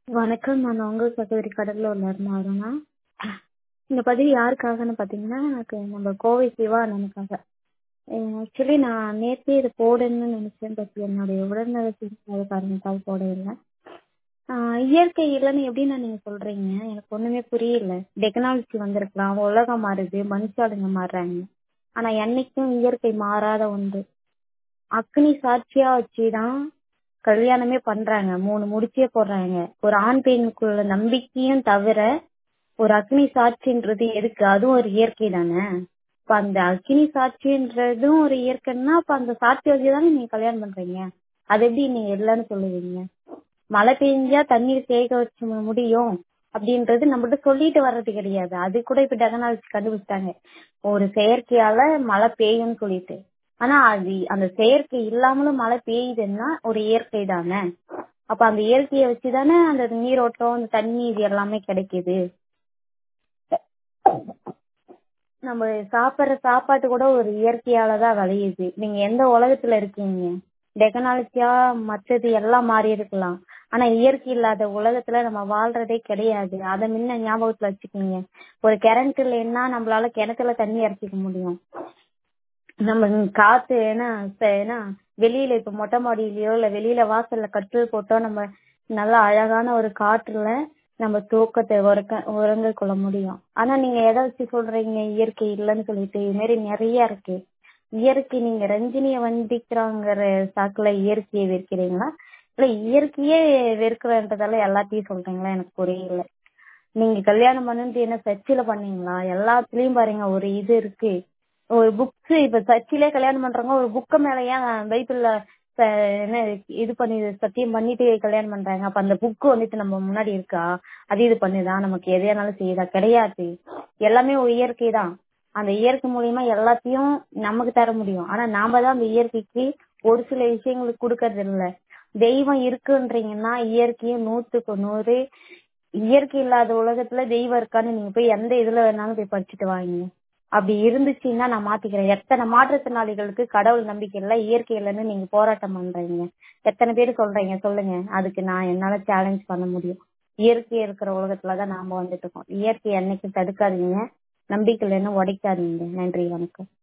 வணக்கம். நான் உங்கள் சகோதரி கடலூர்ல இருந்து வரேங்க. இந்த பதிவு யாருக்காகன்னு பார்த்தீங்கன்னா, எனக்கு நம்ம கோவை சிவா அண்ணனுக்காக. ஆக்சுவலி நான் நேத்தே இது போடணும்னு நினைச்சேன். பட் என்னுடைய உடல்நல சரியில்லாத காரணத்தால் போடவில்லை. இயற்கை இல்லைன்னு எப்படின்னு நீங்க சொல்றீங்க? எனக்கு ஒண்ணுமே புரியல. டெக்னாலஜி வந்திருக்கலாம், உலகம் மாறுது, மனுஷாளுங்க மாறுறாங்க. ஆனா என்னைக்கும் இயற்கை மாறாத ஒன்று. அக்னி சாட்சியா வச்சுதான் கல்யாணமே பண்றாங்க. 3 முடிச்சே போடுறாங்க. ஒரு ஆண் பெண்ணுக்குள்ள நம்பிக்கையும் தவிர ஒரு அக்னி சாட்சின்றது எதுக்கு? அதுவும் ஒரு இயற்கை தானே. இப்ப அந்த அக்னி சாட்சின்றதும் ஒரு இயற்கைன்னா அப்ப அந்த சாட்சி வச்சுதானே நீங்க கல்யாணம் பண்றீங்க. அது எப்படி நீங்க இல்லைன்னு சொல்லுவீங்க? மழை பெஞ்சா தண்ணீர் சேக வச்சு முடியும் அப்படின்றது நம்மகிட்ட சொல்லிட்டு வர்றது கிடையாது. அது கூட இப்ப டெக்னாலஜி கண்டுபிடிச்சிட்டாங்க. ஒரு செயற்கையால மழை பெய்யும்னு சொல்லிட்டு. ஆனா அது அந்த செயற்கை இல்லாமலும் மழை பெய்யுதுன்னா ஒரு இயற்கை தானே. அப்ப அந்த இயற்கையை வச்சுதானே அந்த நீரோட்டம், அந்த தண்ணி இது எல்லாமே கிடைக்குது. நம்ம சாப்பிடுற சாப்பாட்டு கூட ஒரு இயற்கையாலதான் விளையுது. நீங்க எந்த உலகத்துல இருக்கீங்க? டெக்னாலஜியா மற்றது எல்லாம் மாறி இருக்கலாம். ஆனா இயற்கை இல்லாத உலகத்துல நம்ம வாழ்றதே கிடையாது. அதை முன்ன ஞாபகத்துல வச்சுக்கோங்க. ஒரு கரண்ட் இல்லைன்னா நம்மளால கிணத்துல தண்ணி இறச்சிக்க முடியும். நம்ம காத்து ஏன்னா வெளியில இப்ப மொட்டை மாடியிலயோ இல்ல வெளியில வாசல்ல கட்டில் போட்டோ நம்ம நல்லா அழகான ஒரு காற்றுல நம்ம தூக்கத்தை உறங்க கொள்ள முடியும். ஆனா நீங்க எதை வச்சு சொல்றீங்க இயற்கை இல்லைன்னு சொல்லிட்டு? இது மாதிரி நிறைய இருக்கு. இயற்கை நீங்க ரஞ்சினிய வந்திக்கிறாங்கிற சாக்குல இயற்கையை வெறுக்கிறீங்களா, இல்ல இயற்கையே வெறுக்கிறன்றதால எல்லாத்தையும் சொல்றீங்களா? எனக்கு புரியல. நீங்க கல்யாணம் பண்ணிட்டு என்ன சர்ச்சில பண்ணீங்களா? எல்லாத்துலயும் பாருங்க ஒரு இது இருக்கு. ஒரு புக்ஸ் இப்ப சர்ச்சிலே கல்யாணம் பண்றவங்க ஒரு புக்க மேல ஏன் பைபிள்ல என்ன இது பண்ணி சத்தியம் பண்ணிட்டு கல்யாணம் பண்றாங்க? அப்ப அந்த புக்கு வந்துட்டு நம்ம முன்னாடி இருக்கா? அது இது பண்ணுதா? நமக்கு எதையானாலும் செய்யுதா? கிடையாது. எல்லாமே ஒரு இயற்கை தான். அந்த இயற்கை மூலியமா எல்லாத்தையும் நமக்கு தர முடியும். ஆனா நாம தான் அந்த இயற்கைக்கு ஒரு சில விஷயங்களுக்கு கொடுக்கறது இல்ல. தெய்வம் இருக்குன்றீங்கன்னா இயற்கையும் 100க்கு 100. இயற்கை இல்லாத உலகத்துல தெய்வம் இருக்கான்னு நீங்க போய் எந்த இதுல வேணாலும் போய் படிச்சுட்டு வாங்க. அப்படி இருந்துச்சுன்னா நான் மாத்திக்கிறேன். எத்தனை மாற்றுத்திறனாளிகளுக்கு கடவுள் நம்பிக்கை இல்ல, இயற்கை இல்லைன்னு நீங்க போராட்டம் பண்றீங்க. எத்தனை பேர் சொல்றீங்க சொல்லுங்க. அதுக்கு நான் என்னால சேலஞ்ச் பண்ண முடியும். இயற்கை இருக்கிற உலகத்துலதான் நாம வந்துட்டு இருக்கோம். இயற்கை என்னைக்கும் தடுக்காதீங்க. நம்பிக்கை இல்லைன்னு உடைக்காதீங்க. நன்றி, வணக்கம்.